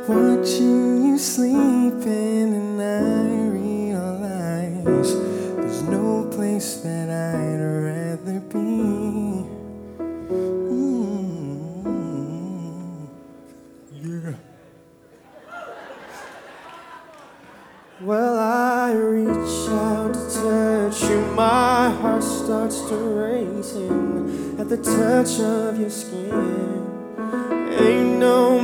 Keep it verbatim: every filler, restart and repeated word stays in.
Watching you sleeping, and I realize there's no place that I'd rather be. Mm. Yeah. Well, I reach out to touch you, my heart starts to racing at the touch of your skin. Ain't no